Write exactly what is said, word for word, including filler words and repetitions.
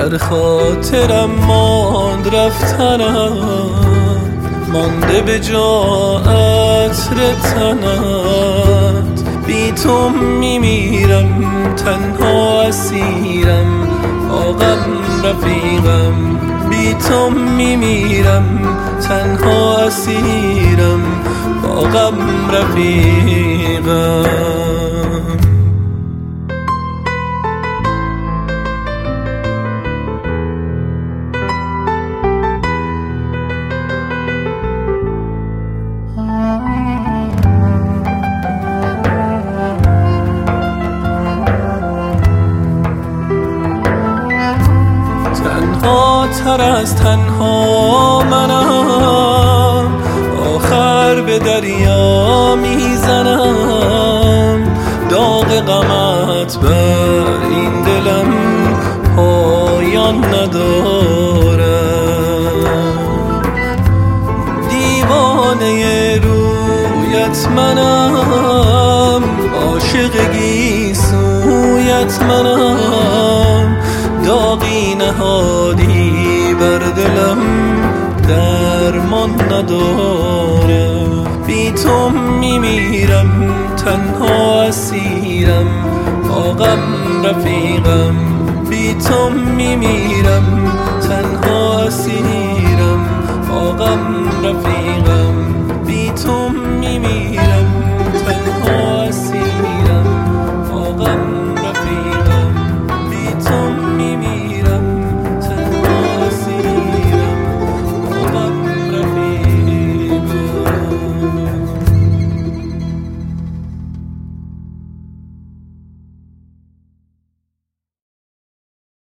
در خاطرم ماند رفتنم، مانده به جا عطر تنت. بی تو میمیرم تنها اسیرم، با غم رفیقم. بی تو میمیرم تنها اسیرم، با غم رفیقم. تنها تر از تنها منم، آخر به دریا میزنم. داغ غمت بر این دلم پایان نداره. دیوانه رویت منم، عاشق گیسویت منم. داغی نهادی بر دلم درمان نداره. بی تو میمیرم تنها اسیرم، با غم رفیقم. بی تو میمیرم تنها اسیرم، با غم رفیقم.